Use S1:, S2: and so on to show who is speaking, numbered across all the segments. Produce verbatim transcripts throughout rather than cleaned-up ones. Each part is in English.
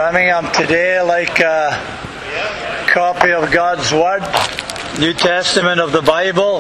S1: Birmingham today like a copy of God's Word, New Testament of the Bible,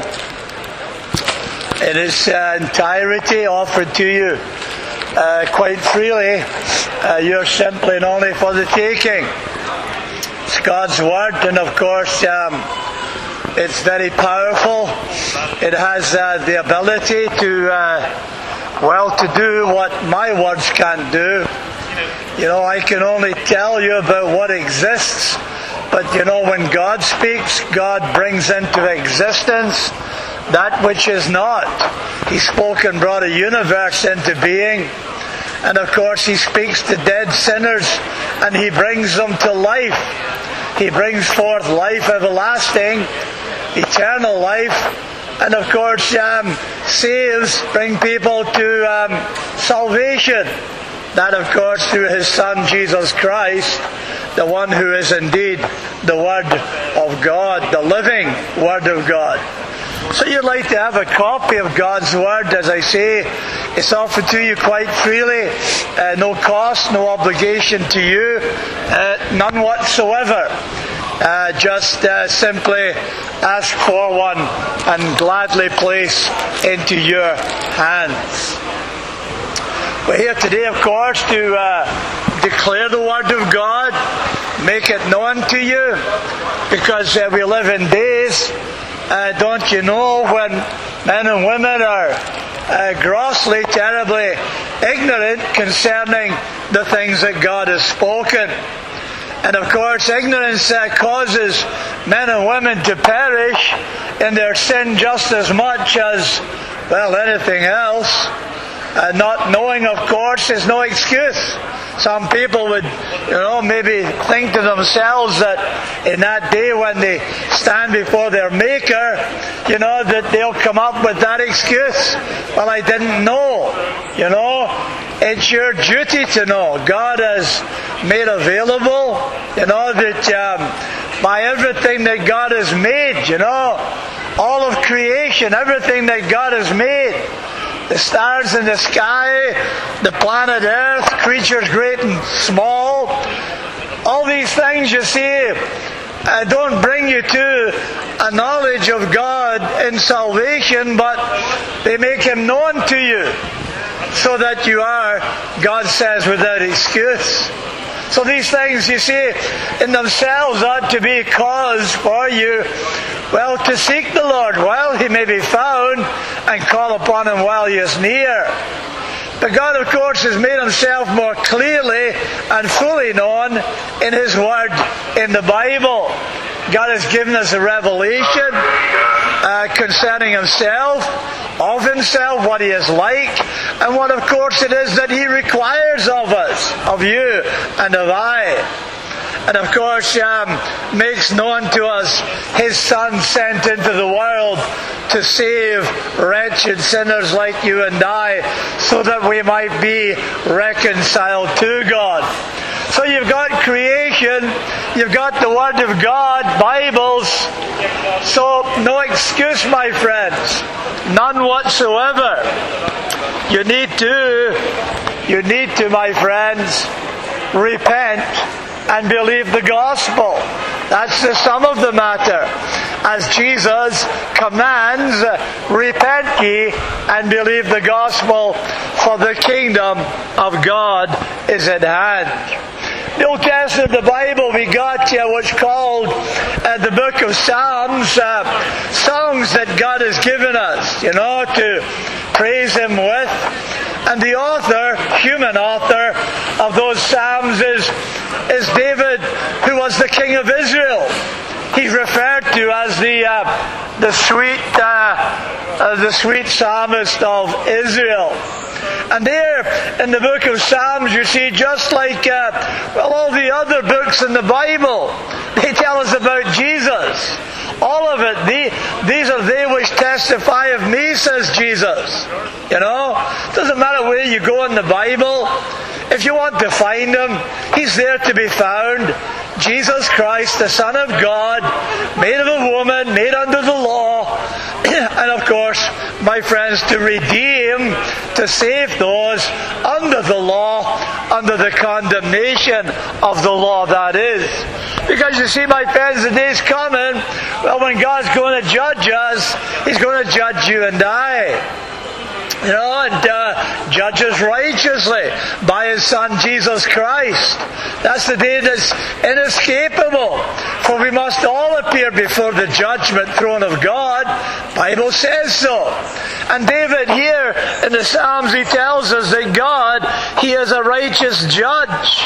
S1: in its uh, entirety offered to you uh, quite freely. Uh, you're simply and only for the taking. It's God's Word, and of course um, it's very powerful. It has uh, the ability to, uh, well, to do what my words can't do. You know, I can only tell you about what exists, but you know, when God speaks, God brings into existence that which is not. He spoke and brought a universe into being, and of course He speaks to dead sinners and He brings them to life. He brings forth life everlasting, eternal life, and of course um, saves, bring people to um, salvation. That, of course, through His Son, Jesus Christ, the one who is indeed the Word of God, the living Word of God. So you'd like to have a copy of God's Word, as I say, it's offered to you quite freely, uh, no cost, no obligation to you, uh, none whatsoever. Uh, just uh, simply ask for one and gladly place into your hands. We're here today, of course, to uh, declare the Word of God, make it known to you, because uh, we live in days, uh, don't you know, when men and women are uh, grossly, terribly ignorant concerning the things that God has spoken. And of course, ignorance uh, causes men and women to perish in their sin just as much as, well, anything else. Uh, not knowing, of course, is no excuse. Some people would, you know, maybe think to themselves that in that day when they stand before their Maker, you know, that they'll come up with that excuse. Well, I didn't know. You know, it's your duty to know. God has made available, you know, that um, by everything that God has made, you know, all of creation, everything that God has made, the stars in the sky, the planet Earth, creatures great and small. All these things, you see, uh, don't bring you to a knowledge of God in salvation, but they make Him known to you, so that you are, God says, without excuse. So these things, you see, in themselves ought to be cause for you, well, to seek the Lord while He may be found, and call upon Him while He is near. But God, of course, has made Himself more clearly and fully known in His Word in the Bible. God has given us a revelation uh, concerning Himself, of Himself, what He is like, and what, of course, it is that He requires of us, of you and of I. And of course, um, makes known to us His Son sent into the world to save wretched sinners like you and I, so that we might be reconciled to God. So you've got creation, you've got the Word of God, Bibles, so no excuse, my friends, none whatsoever. You need to, you need to, my friends, repent and believe the gospel. That's the sum of the matter. As Jesus commands, repent ye and believe the gospel, for the kingdom of God is at hand. The Old Testament of the Bible, we got uh, what's called uh, the book of Psalms, uh, songs that God has given us, you know, to praise Him with. And the author, human author of those Psalms is, is David, who was the king of Israel. He's referred to as the uh, the sweet uh, uh, the sweet psalmist of Israel. And there in the book of Psalms, you see, just like uh, well, all the other books in the Bible, they tell us about Jesus. All of it. The, these are they which testify of me, says Jesus. You know, doesn't matter where you go in the Bible. If you want to find Him, He's there to be found. Jesus Christ, the Son of God, made of a woman, made under the law, and of course, my friends, to redeem, to save those under the law, under the condemnation of the law, that is. Because you see, my friends, the day's coming, well, when God's going to judge us, He's going to judge you and I. You know, and uh, judge us righteously by His Son, Jesus Christ. That's the day that's inescapable. For we must all appear before the judgment throne of God. The Bible says so. And David here in the Psalms, he tells us that God, He is a righteous judge.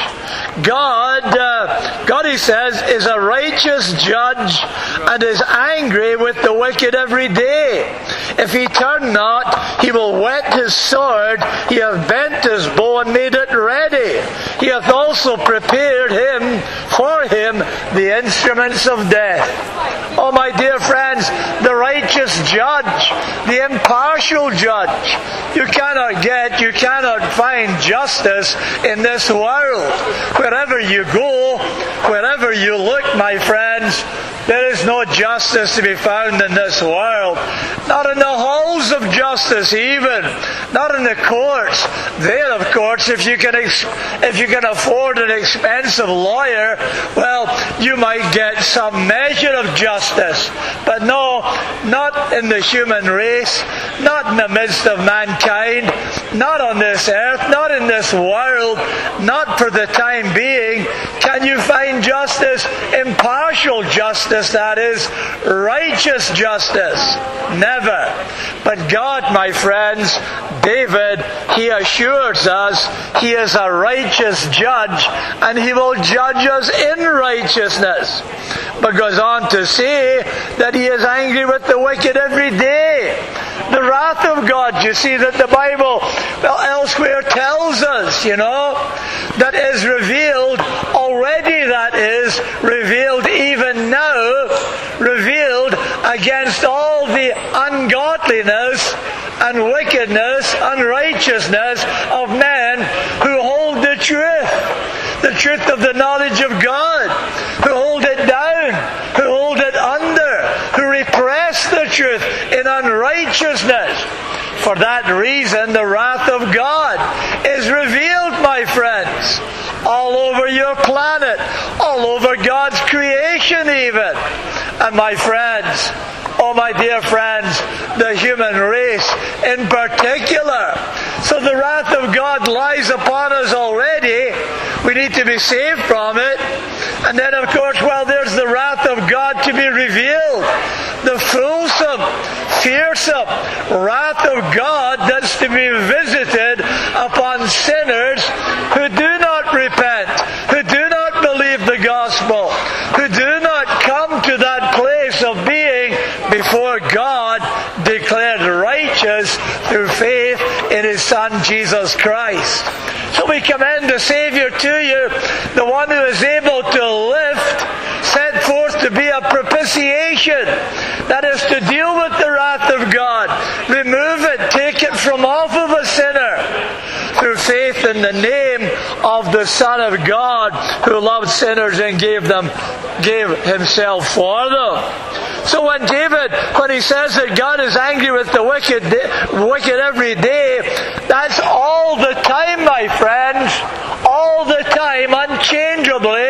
S1: God, uh, God, he says, is a righteous judge and is angry with the wicked every day. If he turn not, He will whet His sword. He hath bent His bow and made it ready. He hath also prepared him for him the instruments of death. Oh, my dear friends, the righteous judge, the impartial judge. You cannot get, you cannot find justice in this world. Wherever you go, wherever you look, my friends, there is no justice to be found in this world. Not in the halls of justice even. Not in the courts. There, of course, if you can ex- if you can afford an expensive lawyer, well, you might get some measure of justice. But no, not in the human race. Not in the midst of mankind. Not on this earth. Not in this world. Not for the time being. Can you find justice? Impartial justice, that is. Righteous justice. Never. But God, my friends, David, he assures us He is a righteous judge and He will judge us in righteousness. But goes on to say that He is angry with the wicked every day. The wrath of God, you see, that the Bible, well, elsewhere tells us, you know, that is revealed already, that is revealed even now, revealed against all the ungodliness and wickedness, unrighteousness of men who hold the truth, the truth of the knowledge of God, who hold it down, who hold it under, who repress the truth in unrighteousness. For that reason, the wrath of God is revealed, my friends, all over your planet, all over God's creation even. And my friends, oh my dear friends, the human race in particular. So the wrath of God lies upon us already. We need to be saved from it. And then of course, well, there's the wrath of God to be revealed. The fulsome, fearsome wrath of God that's to be visited upon sinners who do not repent, who do not believe the gospel, who do not come to that place of being before God declared righteous through faith in His Son Jesus Christ. So we commend the Savior to you, the one who is able to lift, set forth to be a propitiation, that is to deal with the wrath of God, remove it, take it from off of a sinner, through faith in the name of the Son of God, who loved sinners and gave them, gave Himself for them. So when David, when he says that God is angry with the wicked, wicked every day, that's all the time, my friends. All the time, unchangeably,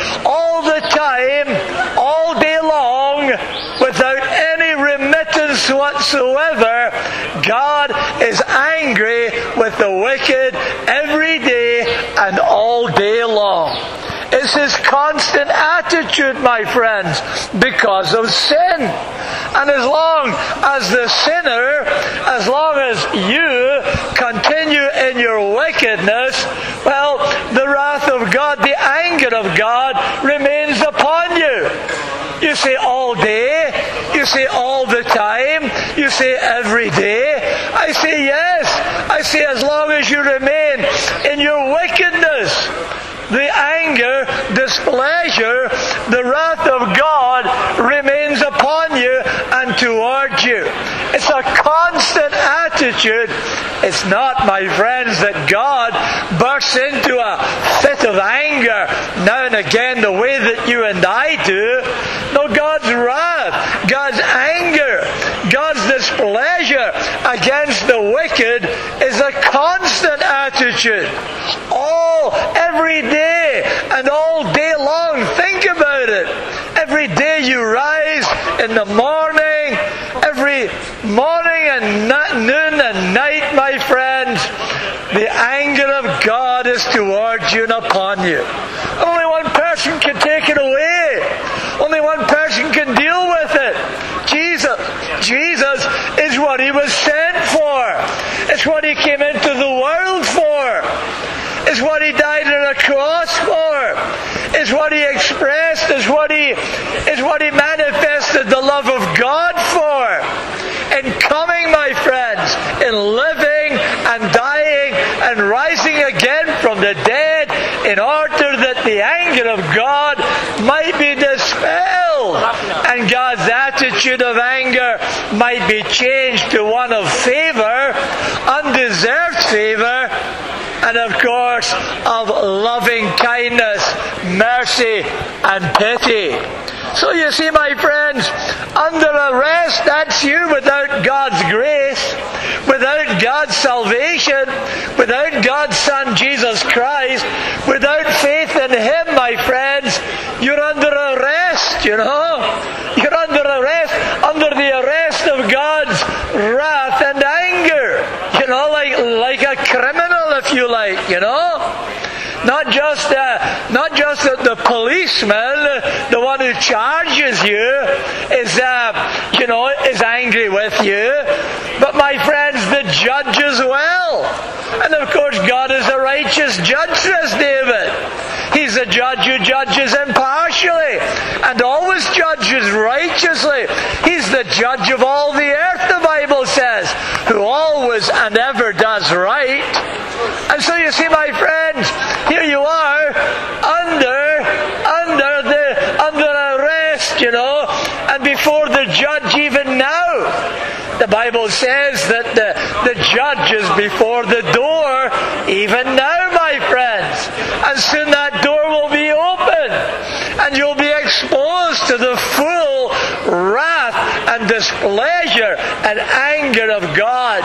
S1: all the time, all day long, without any remittance whatsoever, God is angry with the wicked every day and all day long. It's His constant attitude, my friends, because of sin. And as long as the sinner, as long as you continue in your wickedness, well, the wrath of God, the anger of God remains upon you. You say all day, you say all the time, you say every day. I say yes. I say as long as you remain in your wickedness, the anger, displeasure, the wrath of God remains upon you and towards you. It's a constant attitude. It's not, my friends, that God bursts into a fit of anger now and again the way that you and I do. No, God's wrath, God's anger, God's displeasure against the wicked is a constant attitude. All all, every day and all day long. Think about it. Every day you rise in the morning, every morning and noon and night, my friends, the anger of God is towards you and upon you. Only one person can take it away. Only one person can deal with it. Jesus. Jesus is what He was sent for. It's what He came into the world for. It's what He died on a cross for. It's what He expressed. It's what He, it's what He manifested the love of God for. In coming, my friends, in living and dying and rising again from the dead, in order that the anger of God might be dispelled and God's attitude of anger might be changed to one of favor, undeserved favor, and of course of loving kindness, mercy and pity. So you see, my friends, under arrest, that's you without God's grace, without God's salvation, without God's Son Jesus Christ, without faith in Him, my friends, you're under arrest, you know. You're under arrest, under the arrest of God's wrath and anger. You know, like, like a criminal, if you like, you know. Not just, uh, not just that the policeman, the one who charges you, is, uh, you know, is angry with you, but my friends, the judge as well. And of course, God is a righteous judge, says David. He's a judge who judges impartially and always judges righteously. He's the judge of all the earth, the Bible says, who always and ever does right. And so you see, my friends, here you are under, under the, under arrest, you know, and before the judge even now. The Bible says that the, the judge is before the door even now, my friends. And soon that door will be open and you'll be exposed to the full wrath and displeasure and anger of God.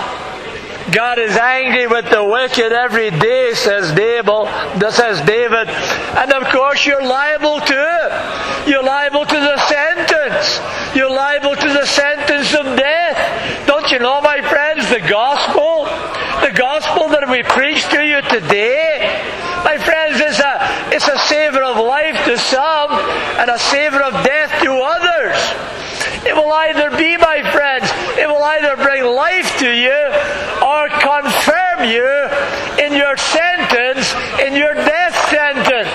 S1: God is angry with the wicked every day, says David. Says David. And of course you're liable to it. You're liable to the sentence. You're liable to the sentence of death. Don't you know, my friends, the gospel, the gospel that we preach to you today, my friends, is a, it's a savour of life to some and a savour of death to others. It will either be, my friends, it will either bring life to you or confirm you in your sentence, in your death sentence.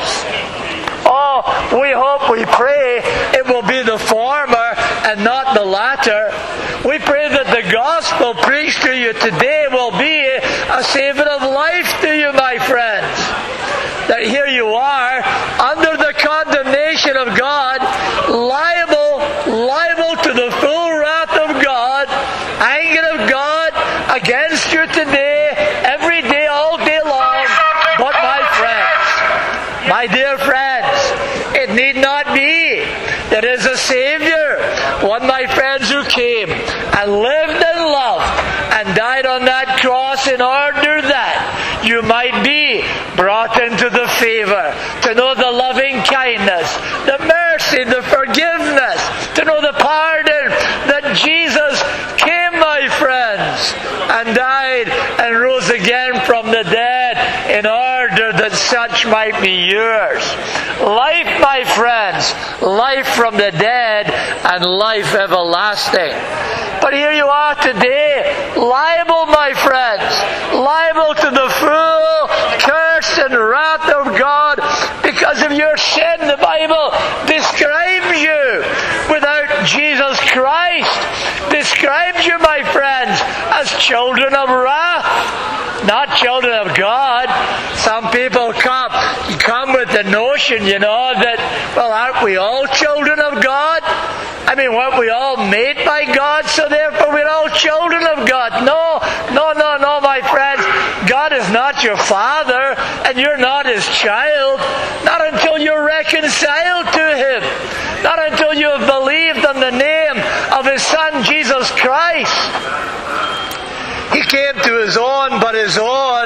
S1: Oh, we hope, we pray it will be the former and not the latter. We pray that the gospel preached to you today will be a savour of life to you, my friends. That here you are, under the condemnation of God, liable, liable to the full wrath of God, anger of God against you today, every day, all day long. But my friends, my dear friends, it need not be. There is a Savior, one, my friends, who came and lived and loved and died on that cross in order that you might be brought into the favor, to know the loving kindness, the mercy, the forgiveness, to know the pardon that Jesus came, my friends, and died and rose again from the dead in order that such might be yours. Life, my friends, life from the dead and life everlasting. But here you are today, liable, my friends, liable to the full curse and wrath of God because of your sin. The Bible describes you without Jesus Christ, describes you, my friends, as children of wrath, not children of God. Some people come, come with the notion, you know, that, well, aren't we all children of God? I mean, weren't we all made by God, so therefore we're all children of God? No, no, no, no, my friends. God is not your father, and you're not His child. Not until you're reconciled to Him. Not until you have believed on the name of His Son, Jesus Christ. He came to His own, but His own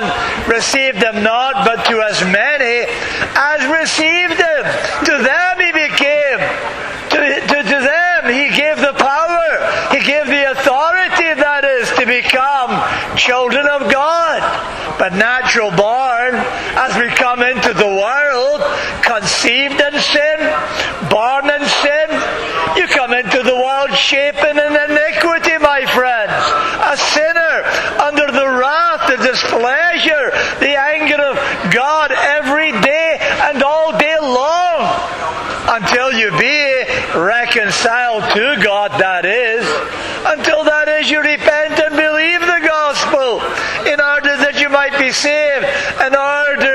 S1: received him not, but to as many as received him, to them he became. To, to, to them he gave the power. He gave the authority, that is, to become children of God. But natural born, as we come into the world, conceived in sin, born in sin, you come into the world shapen in iniquity, my friends. A sinner under the wrath, the displeasure, the anger of God every day and all day long. Until you be reconciled to God, that is. Until that is, you repent and believe the gospel in order that you might be saved, in order,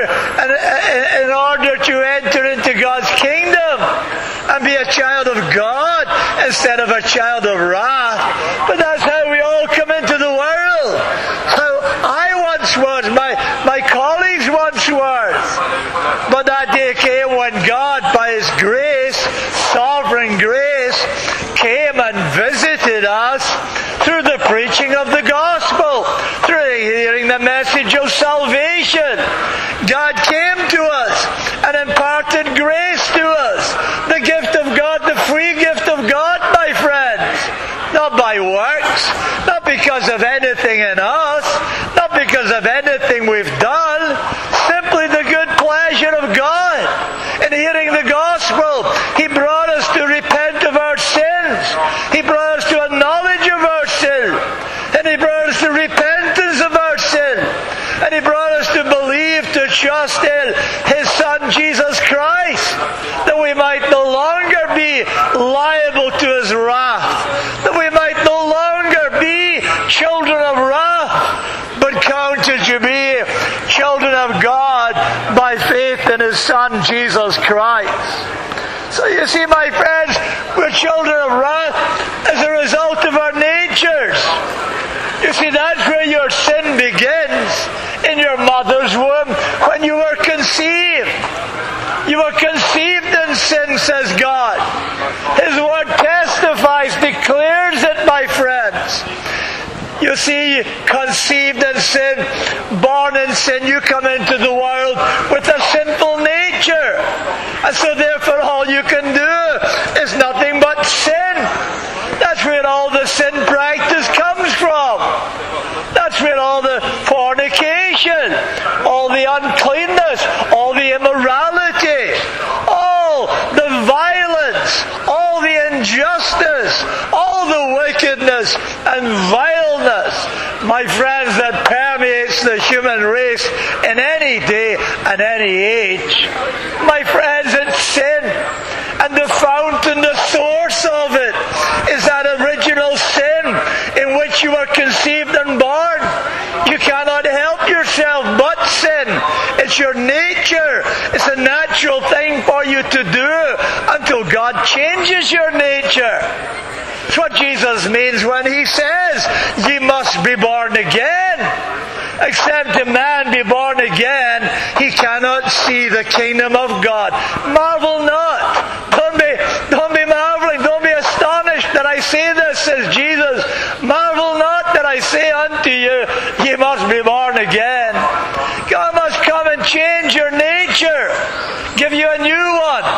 S1: in order to enter into God's kingdom and be a child of God instead of a child of wrath. But that's how we all come into the world. How I once was, my, my colleagues once were. But that day came when God, by His grace, sovereign grace, came and visited us through the preaching of the gospel, through hearing the message of salvation. God came to us and imparted grace to us. The gift of God, the free gift of God, my friends. Not by works, not because of anything in us, not because of anything we've done, simply the good pleasure of God. In hearing the gospel, He brought us to repent of our sins. He brought us to a knowledge of our sin. And He brought us to repentance of our sin. And He brought us to believe, to trust in His Son Jesus Christ, that we might no longer be liable to His wrath, that we might no longer be children of wrath, but counted to be children of God by faith in His Son Jesus Christ. So you see, my friends, we're children of wrath as a result of our natures. You see, that's where your sin begins, in your mother's womb, when you were conceived. You were conceived in sin, says God. His word testifies, declares it, my friends. You see, conceived in sin, born in sin, you come into the world with a sinful nature. And so therefore all you can do is nothing but sin. That's where all the sin practice comes from. That's where all the fornication, all the uncleanness, all the immorality, all the violence, all the injustice, all the wickedness and vileness, my friends, that permeates the human race in any day and any age. My friends, it's sin. And the fountain, the source of it, is that original sin in which you were conceived and born. You cannot help yourself but sin. It's your nature. It's a natural thing for you to do until God changes your nature. That's what Jesus means when He says, ye must be born again. Except a man be born again, he cannot see the kingdom of God. Marvel not. Don't be, don't be marveling. Don't be astonished that I say this, says Jesus. Marvel not that I say unto you, ye must be born again. God must come and change your nature. Give you a new one.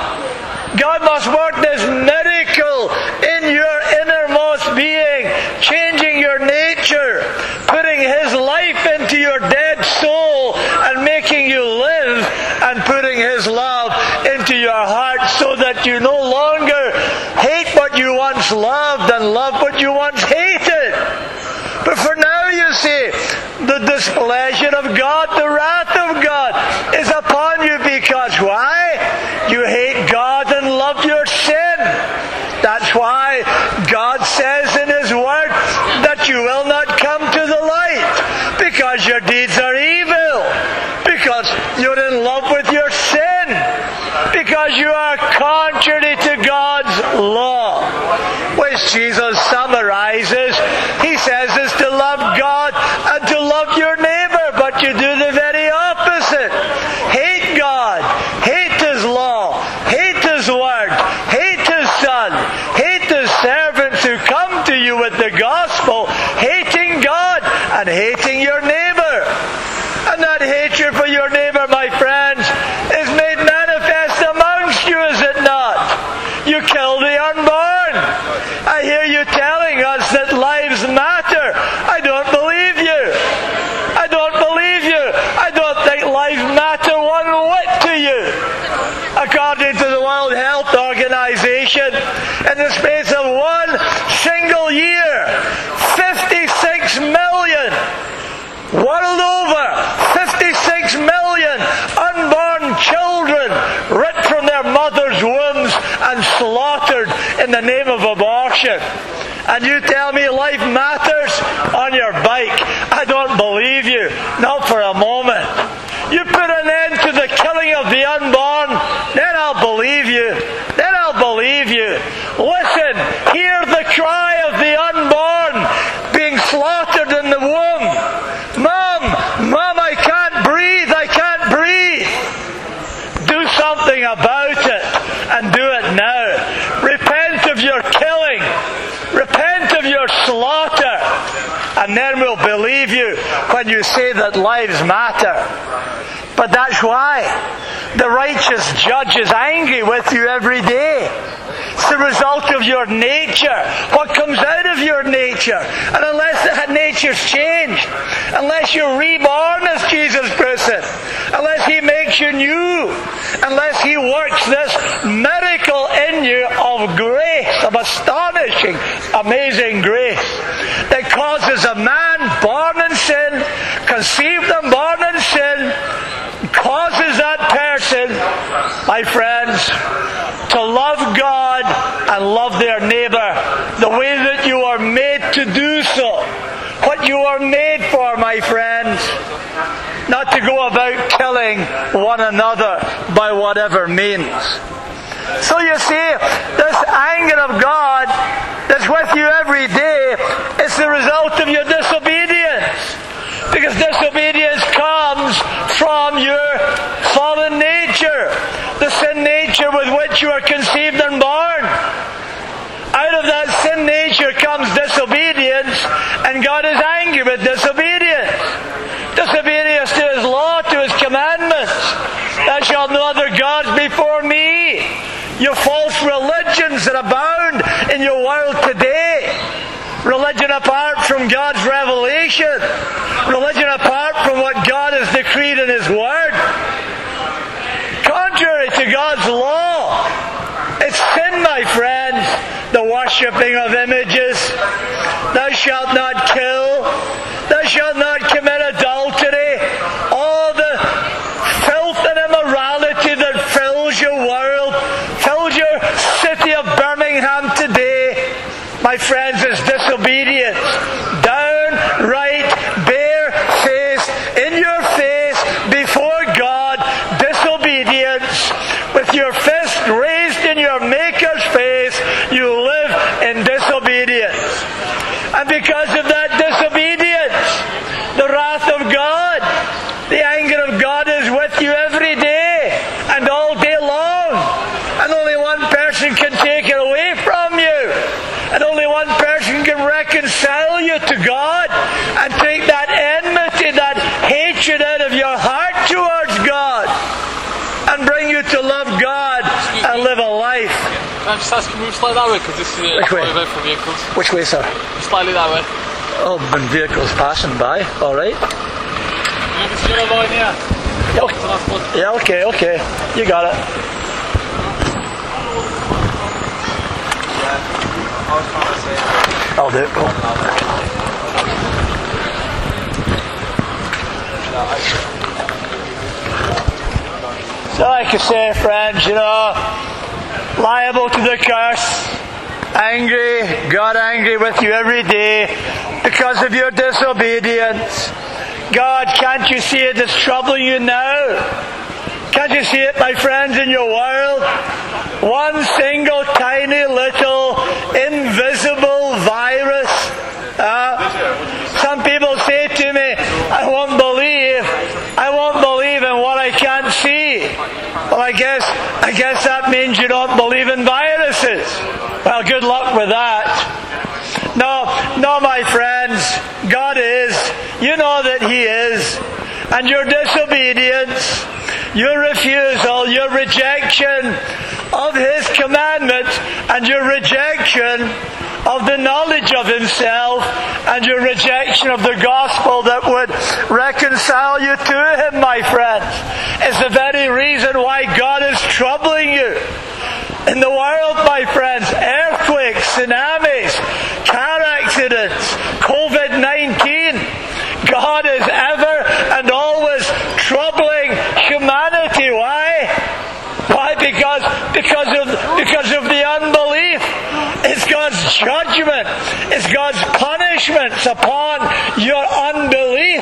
S1: God must work this miracle in your innermost being, changing your nature, putting His life into your dead soul and making you live, and putting His love into your heart so that you no longer hate what you once loved and love what you once hated. But for now, you see, the displeasure of God, the wrath of God is upon you because why? You hate God and love your sin. That's why God says in His Word that you will not come to the light because your deeds are evil, because you're in love with your sin, because you are contrary to God's law, which Jesus summarizes. He says is to love God and to love your neighbor, but you do the very opposite. Hate God, hate His law, hate His word, hate His Son, hate His servants who come to you with the gospel, hating God and hating your neighbor. And that hatred In the space of one single year, fifty-six million, world over, fifty-six million unborn children ripped from their mother's wombs and slaughtered in the name of abortion. And you tell me life matters on your bike. I don't believe you. Not for a moment. You put an end to the killing of the unborn, then I'll believe you. Then I'll believe you. Listen, hear the cry of the unborn being slaughtered in the womb. Mom, Mom, I can't breathe. I can't breathe. Do something about it, and do it now. Repent of your killing. Repent of your slaughter, and then we'll believe you when you say that lives matter. But that's why the righteous judge is angry with you every day. It's the result of your nature, what comes out of your nature. And unless that nature's changed, unless you're reborn, as Jesus puts it, unless He makes you new, unless He works this miracle in you of grace, of astonishing, amazing grace, that causes a man born in sin, conceived and born in sin, causes that person, my friends, to love God and love their neighbour the way that you are made to do so. What you are made for, my friends. Not to go about killing one another by whatever means. So you see, this anger of God that's with you every day is the result of your disobedience. Because disobedience comes from your fallen nature, the sin nature with which you are conceived and born. Out of that sin nature comes disobedience, and God is angry with disobedience. Disobedience to His law, to His commandments. Thou shalt no other gods before me. Your false religions that abound in your world today. Religion apart from God's revelation. Religion apart from what God has decreed in His Word. Contrary to God's law. It's sin, my friends. The worshipping of images. Thou shalt not kill. Thou shalt not commit adultery. All the filth and immorality that fills your world, fills your city of Birmingham today, my friends, is disobedience. Downright, bare-faced, in your face, before God, disobedience. With your fist raised in your Maker's face, you live in disobedience. And because of that disobedience, the wrath of God, the anger of God is with you every day and all day long. And only one person can take it away from you. And only one person can reconcile you to God and take that enmity, that hatred out of your heart towards God and bring you to love God and live a life.
S2: Can I just ask you to move slightly that way? Because this is a
S1: Which way?
S2: way for vehicles.
S1: Which way, sir?
S2: Slightly that way.
S1: Oh, when vehicles passing by. All right.
S2: You can see your line here.
S1: Okay. Yeah, okay, okay. You got it. I'll do it. Cool. So like I say, friends, you know, liable to the curse, angry, God angry with you every day because of your disobedience. God, can't you see it? It's troubling you now. Can't you see it, my friends, in your world? One single tiny little invisible virus. Uh, some people say to me, I won't believe, I won't believe in what I can't see. Well, I guess, I guess that means you don't believe in viruses. Well, good luck with that. No, no, my friends, God is. You know that He is. And your disobedience, your refusal, your rejection of His commandments, and your rejection of the knowledge of Himself, and your rejection of the gospel that would reconcile you to Him, my friends, is the very reason why God is troubling you. In the world, my friends, earth tsunamis, car accidents, covid nineteen. God is ever and always troubling humanity. Why? Why? Because, because of, because of the unbelief. It's God's judgment. It's God's punishments upon your unbelief.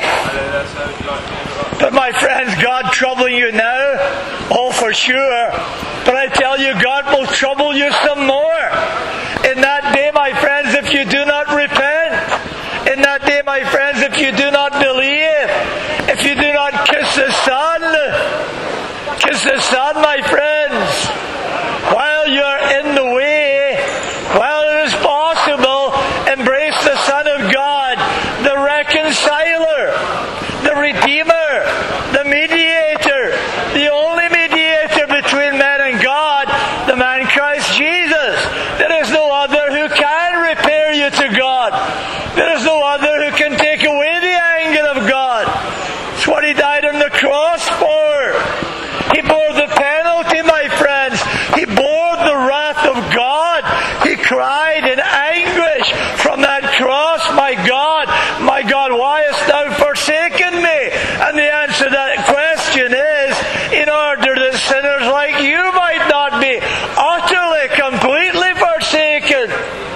S1: But my friends, God troubling you now? Oh, for sure. But I tell you, God will trouble you some more. In that day, my friends, if you do not repent, in that day, my friends, if you do not believe, if you do not kiss the Son, kiss the Son, my friends, while you're in the way, while it is possible, embrace the Son of God, the reconciler, the Redeemer, the mediator, the only mediator between man and God, the man Christ Jesus. There is no other who can repair you to God. There is no other who can take away the anger of God. It's what He died on the cross for. He bore the penalty, my friends. He bore the wrath of God. He cried in anguish from that cross, my God, my God, why hast thou forsaken me? And the answer to that question is, in order that sinners like you might not be utterly, completely forsaken.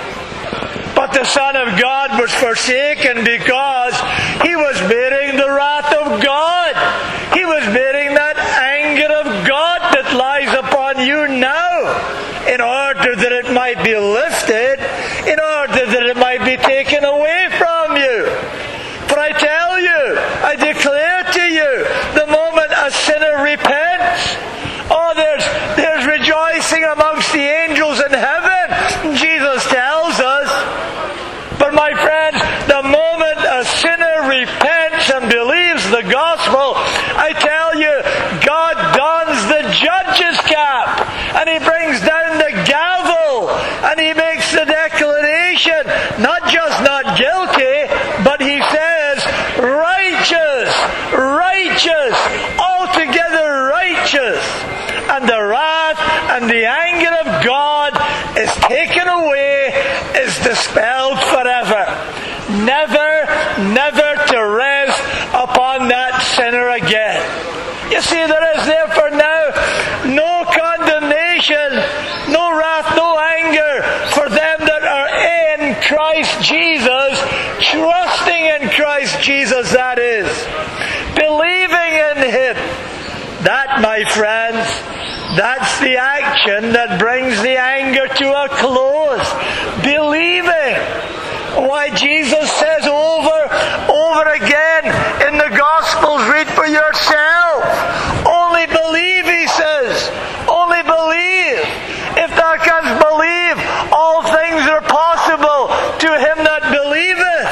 S1: But the Son of God was forsaken because He was bearing the wrath of God. He was bearing that anger of God that lies upon you now, in order that it might be lifted, in order that it might be taken away from you. For I tell you, I declare to you, the moment a sinner repents, oh, there's, there's rejoicing amongst the angels in heaven, Jesus tells us. But my friends, the moment a sinner repents and believes the gospel, I tell you, God dons the judge's cap, and He brings down the gavel, and He makes the declaration, not just not guilty, but He says, righteous, righteous, altogether righteous. And the wrath and the anger of God is taken away, is dispelled forever. Never, never to rest upon that sinner again. You see, there is therefore now no condemnation, no wrath, no anger for them that are in Christ Jesus, trusting in Christ Jesus, that is, believing in Him. That, my friends, that's the action that brings the anger to a close. Believing. Why Jesus says over, over again in the Gospels, read for yourself. Only believe, He says. Only believe. If thou canst believe, all things are possible to him that believeth.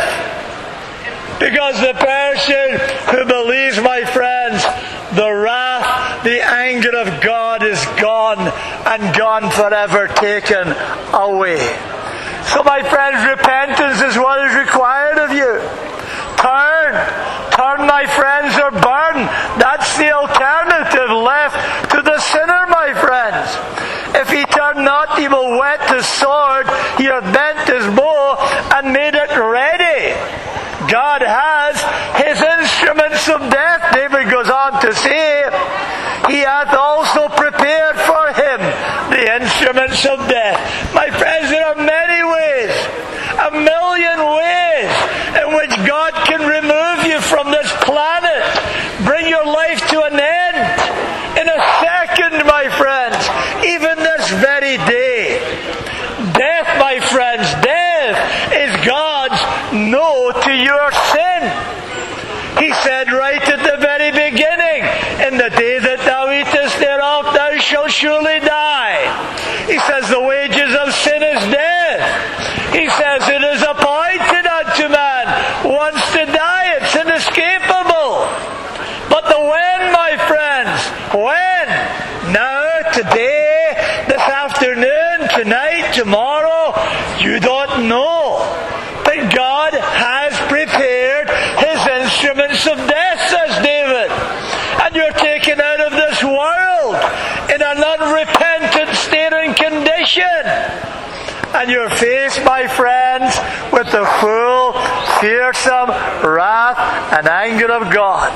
S1: Because the person who believes, my friends, the wrath, the anger of God is gone, and gone forever, taken away. So my friends, repentance is what is required of you. Turn. Turn, my friends, or burn. That's the alternative left to the sinner, my friends. If he turn not, he will whet his sword, he hath bent his bow, and made it ready. God has His instruments of death, David goes on to say. He hath also prepared for him the instruments of death. My friends, there are many ways, a million ways, in which God can remove you from this planet, bring your life to an end in a second, my friends, even this very day. Death, my friends, death is God's no to your sin. He said right at the very beginning, in the day that thou eatest thereof, thou shalt surely die. He says the wages of sin is death. He says it is appointed unto man once to die. It's inescapable. But the when, my friends, when? Now, today, this afternoon, tonight, tomorrow, you don't know. But God has prepared His instruments of death, says David. And you're taken out of this world in an unrepentant state and condition. And you're faced, my friends, with the full, fearsome wrath and anger of God.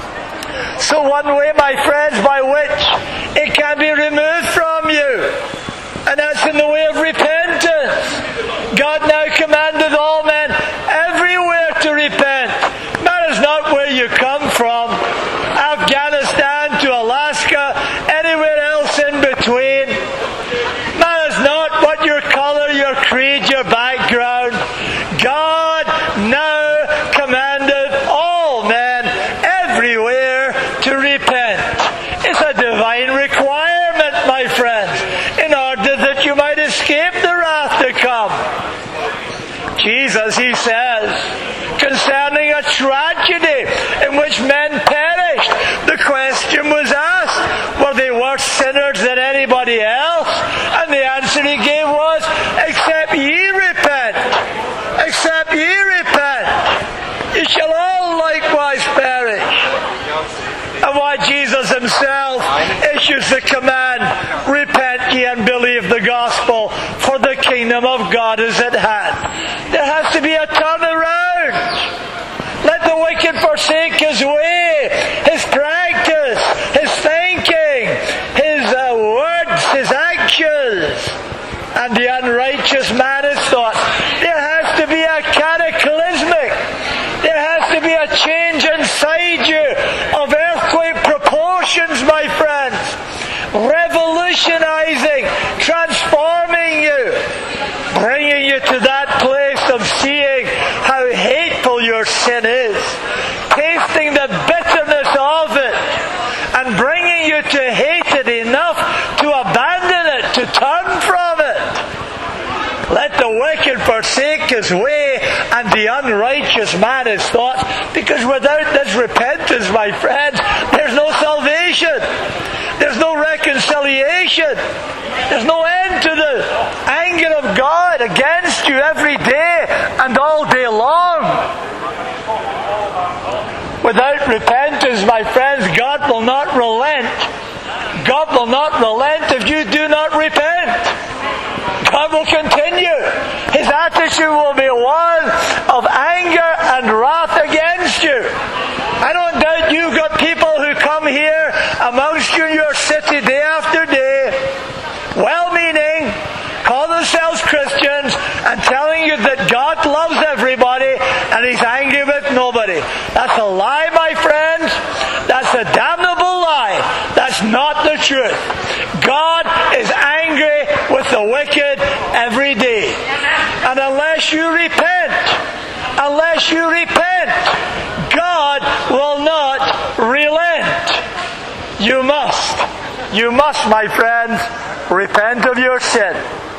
S1: So one way, my friends, by which it can be removed from you, and that's in the way of repentance. God now commanded all men everywhere to repent. Matters not where you come from, Afghanistan to Alaska, anywhere else in between. Matters not what your color, your creed, your background. God now commanded all men everywhere to repent. It's a divine requirement, my friends, in order that you might escape the wrath to come. Jesus, he says, concerning a tragedy in which men perished, the question was asked, were they worse sinners than anybody else? And the answer he gave was, except ye repent. Except ye repent. You shall all likewise perish. And why Jesus himself issues the command, repent ye and believe the gospel, for the kingdom of God is at hand. There has to be a turnaround. Let the wicked forsake his way, his practice, his thinking, his uh, words, his actions, and the unrighteous man his thoughts. There has to be a cataclysmic, there has to be a change inside you of earthquake proportions, my friends, revolutionizing, transforming you, bringing you to that place of seeing how hateful your sin is, tasting the bitterness of it, and bringing you to hate it enough to abandon it, to turn from it. Let the wicked forsake his way, and the unrighteous man his thoughts, because without this repentance, my friends, there's no salvation. There's no reconciliation. There's no end to the anger of God against you every day and all day long. Without repentance, my friends, God will not relent. God will not relent if you do not repent. God will continue. His attitude will be one of anger and wrath against you. I don't doubt you've got people who come here amongst you in your city day after day, well-meaning, call themselves Christians, and telling you that God loves everybody and He's angry with nobody. That's a lie, my friends. That's a damnable lie. That's not the truth. God is angry with the wicked every day. And unless you repent, unless you repent, God will not relent. You must, you must, my friends, repent of your sin.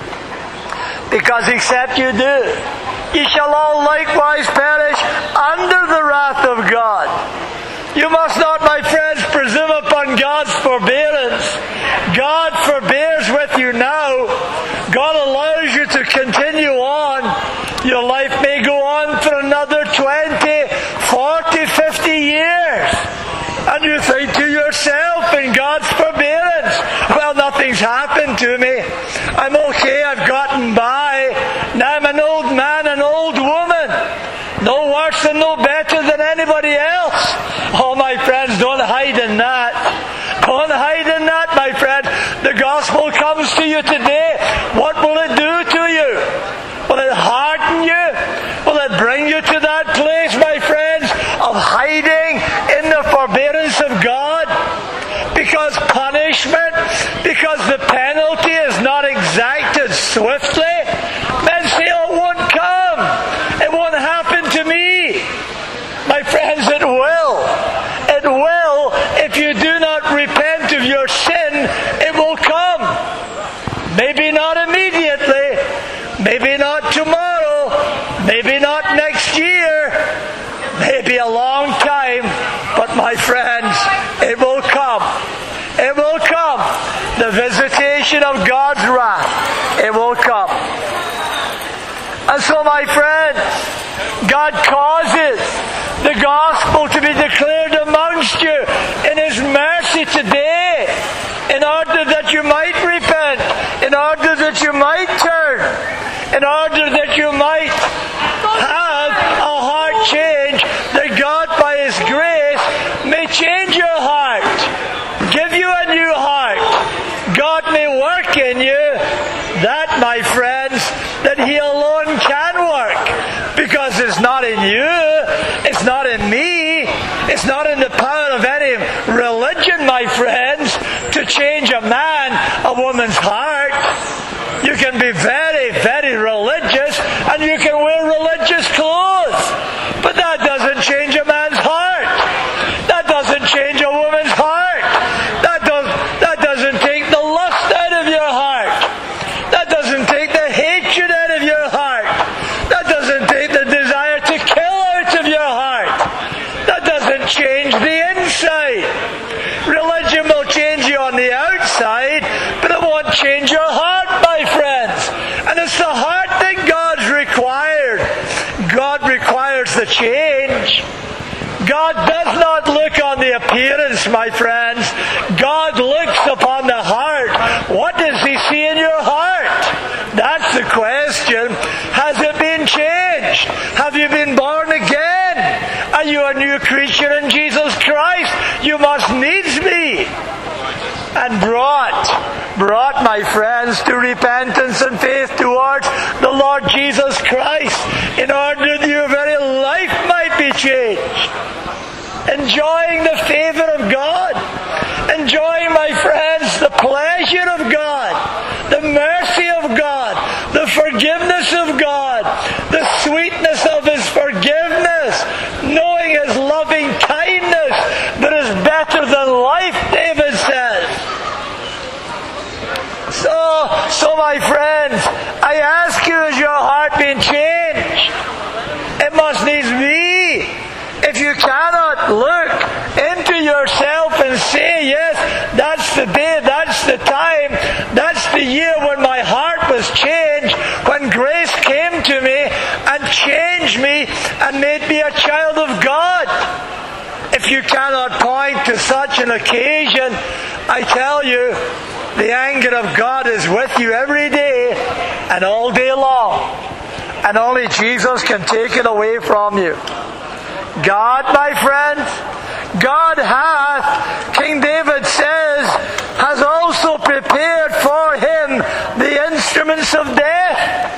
S1: Because except you do, ye shall all likewise perish under the wrath of God. You must not, my friends, presume upon God's forbearance. God forbears with you now. God allows you to continue on. Your life may go on for another twenty, forty, fifty years. And you think to yourself, in God's forbearance, well, nothing's happened to me. I'm okay, I've gotten by. Now I'm an old man, an old woman. No worse and no better than anybody else. Oh, my friends, don't hide in that. Don't hide in that, my friend. The gospel comes to you today. What will it do to you? Will it harden you? Will it bring you to that place, my friends, of hiding in the forbearance of God? Because punishment, because the penalty is not exacted swiftly. Men say, oh, it won't come. It won't happen to me. My friends, it will. It will. If you do not repent of your sin, it will come. Maybe not immediately. Maybe not tomorrow. Maybe not next year. Maybe a long time. But my friends, it will come. It will come. The visitation of God's wrath. It will come. And so, my friends, God causes the gospel to be declared amongst you in His mercy today, in order that you might repent, in order that you might turn. in order that you might have a heart change, that God by His grace may change your heart, give you a new heart. God may work in you. That, my friends, that He alone can work. Because it's not in you, it's not in me, it's not in the power of any religion, my friends, to change a man, a woman's heart. You can be very, very religious, and you can wear religious clothes, but that doesn't change a man's heart. That doesn't change a woman's heart. That does that doesn't take the lust out of your heart. That doesn't take the hatred out of your heart. That doesn't take the desire to kill out of your heart. That doesn't change the inside. Religion will change you on the outside, but it won't change your heart, my friends. And it's the heart that God's required. God requires the change. God does not look on the appearance, my friends. God looks upon the heart. What does He see in your heart? That's the question. Has it been changed? Have you been born again? Are you a new creature in Jesus Christ? You must needs be. And brought, brought, my friends, to repentance and faith towards the Lord Jesus Christ, in order that your very life might be changed. Enjoying the favour of God. Enjoying, my friends, the pleasure of God. The mercy of God. The forgiveness of God. The sweetness of His forgiveness. Knowing His loving kindness that is better than life, David says. So, so my friends, I ask you, has your heart been changed? It must needs be. If you cannot look into yourself and say, yes, that's the day, that's the time, that's the year when my heart was changed, when grace came to me and changed me and made me a child of God. If you cannot point to such an occasion, I tell you, the anger of God is with you every day and all day long. And only Jesus can take it away from you. God, my friends, God hath, King David says, has also prepared for Him the instruments of death.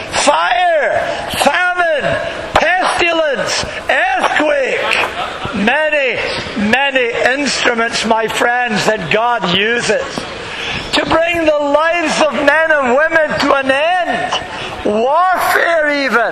S1: Fire, famine, pestilence, earthquake. Many, many instruments, my friends, that God uses to bring the lives of men and women to an end. Warfare even.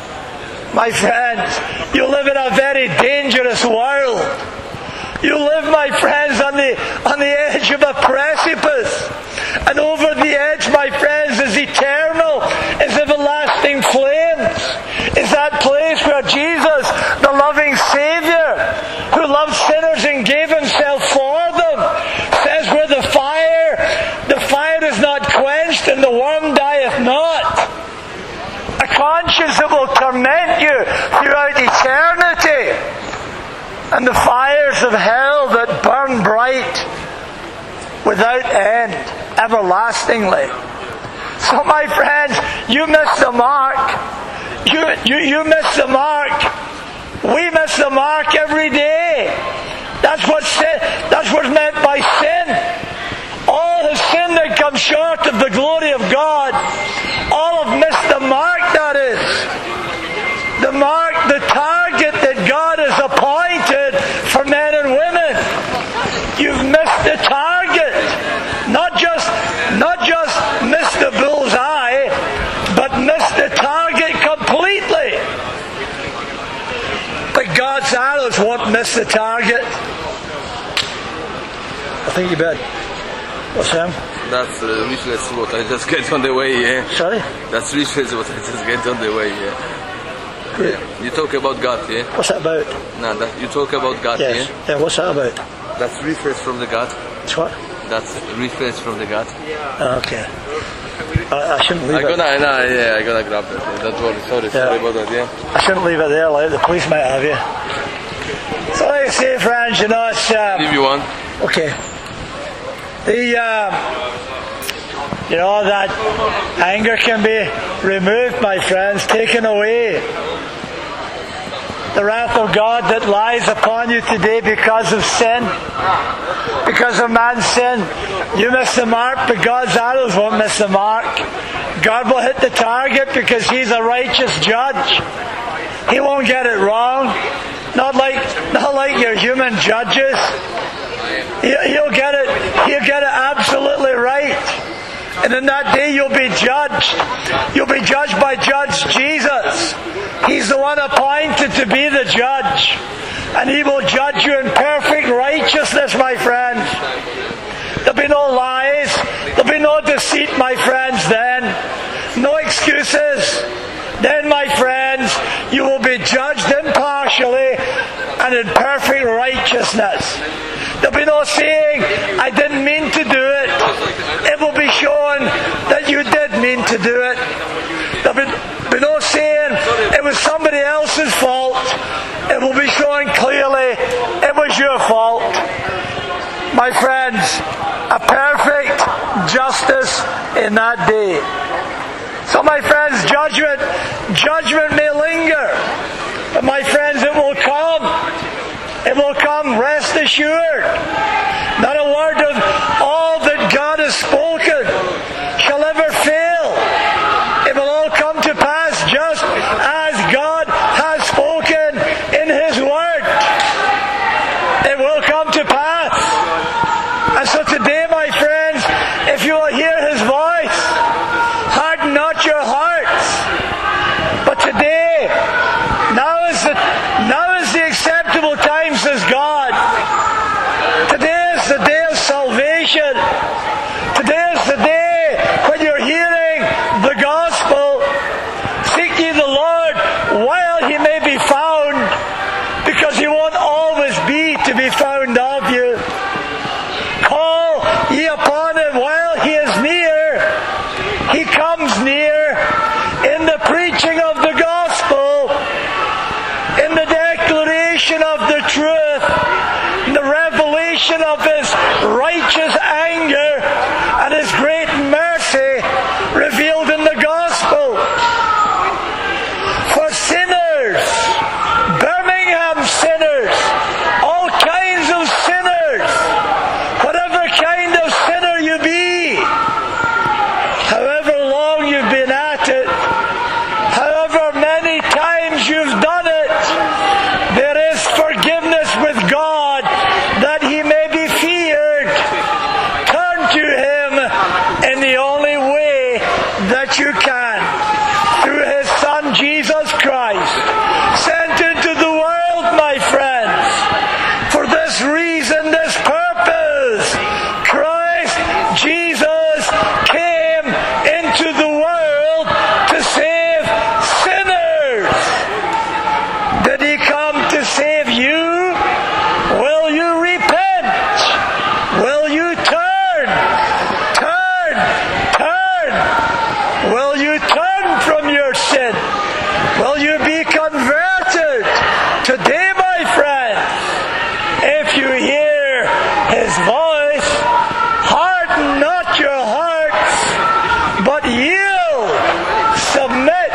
S1: My friends, you live in a very dangerous world. You live, my friends, on the on the edge of a precipice. And over the edge, my friends, is eternal, is everlasting flames. Is that place where Jesus, the loving Saviour, who loved sinners and gave Himself for them, says where the fire, the fire is not quenched and the worm dieth not. A conscience that will torment you throughout eternity. And the fires of hell that burn bright without end, everlastingly. So, my friends, you miss the mark. You, you, you miss the mark. We miss the mark every day. That's what sin, that's what's meant by sin. All the sin that comes short of the glory of God, all have missed the mark, that is. The mark, the target that God has appointed for men and women. You've missed the target. Not just, not just missed the bullseye, but missed the target completely. But God's arrows won't miss the target. I think you bet. What's that?
S3: That's uh, reflex what I just get on the way, yeah.
S1: Sorry?
S3: That's reflex what I just get on the way, yeah.
S1: Great.
S3: Yeah. You talk about God, yeah?
S1: What's that about?
S3: No, that, you talk about God,
S1: Yes.
S3: yeah?
S1: Yeah, what's that about?
S3: That's reflex from the God.
S1: It's what?
S3: That's reflex from the God.
S1: Oh, okay. I, I shouldn't leave
S3: I'm
S1: it.
S3: gonna, no, yeah, I'm gonna grab that. Yeah. Don't worry, sorry,
S1: Yeah.
S3: sorry about that, yeah?
S1: I shouldn't leave it there, like the police might have you. So like I say, friends, you know, it's... Um,
S3: If you want.
S1: okay. The, um, You know, that anger can be removed, my friends, taken away. The wrath of God that lies upon you today because of sin, because of man's sin. You miss the mark, but God's arrows won't miss the mark. God will hit the target because He's a righteous judge. He won't get it wrong. Not like, not like your human judges. He'll get it, he'll get it absolutely right. And in that day you'll be judged. You'll be judged by Judge Jesus. He's the one appointed to be the judge. And He will judge you in perfect righteousness, my friends. There'll be no lies. There'll be no deceit, my friends, then. No excuses. Then, my friends, you will be judged impartially and in perfect righteousness. There'll be no saying, I didn't mean to do it. It will be shown that you did mean to do it. There'll be, be no saying, it was somebody else's fault. It will be shown clearly, it was your fault. My friends, a perfect justice in that day. So my friends, judgment, judgment may linger. But my friends, it will come. It will come, rest assured. Not a word of all that God has spoken shall ever fail. It will all come to pass just as God has spoken in His Word. It will come to pass. And so today, my friends, if you will hear His voice, harden not your hearts. But today, now is the now is the acceptable time, says God. Today is the day of salvation. Today is the day when you're hearing the gospel. Seek ye the Lord while He may be found, because He won't always be to be found of you. Call ye upon Him while He is near. He comes near in the preaching of the gospel, in the declaration of the truth, in the revelation of His righteous anger and His great mercy revealed in the gospel. For sinners, Birmingham sinners, all kinds of sinners, whatever kind of sinner you be, however long you've been at it, however many times you've done it, there is forgiveness with God that He may be feared. Turn to Him in the only way that you can, through His Son Jesus Christ, sent into the world, my friends, for this reason, this purpose. Christ Jesus came into the world to save sinners. Did He come to save you? Will you repent? Will you turn? Turn! Turn! Will you turn from your sin? Will you be converted? Today, my friends, if you hear His voice, harden not your hearts, but yield, submit,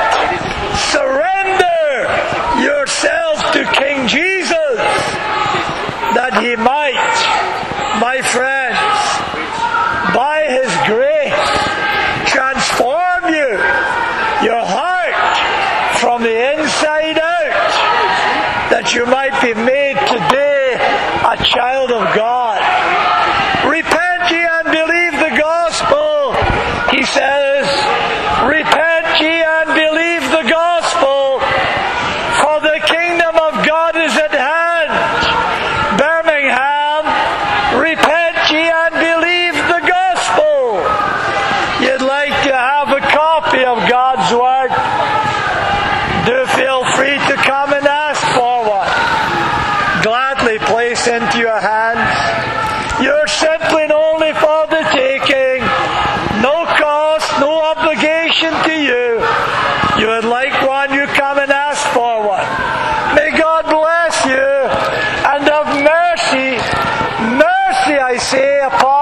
S1: surrender yourself to King Jesus, that He might, my friends, by His grace, transform you, your heart, from the inside out, that you might be made today a child of God. Repent ye and believe the gospel. He says, repent ye and believe the gospel, for the kingdom of God is at hand. Birmingham, repent ye and believe the gospel. You'd like to have a copy of God's Word? Do feel free to come and ask for one. Gladly place into your hands. You're simply and only for the taking. No cost, no obligation to you. You would like one, you come and ask for one. May God bless you and have mercy, mercy I say, upon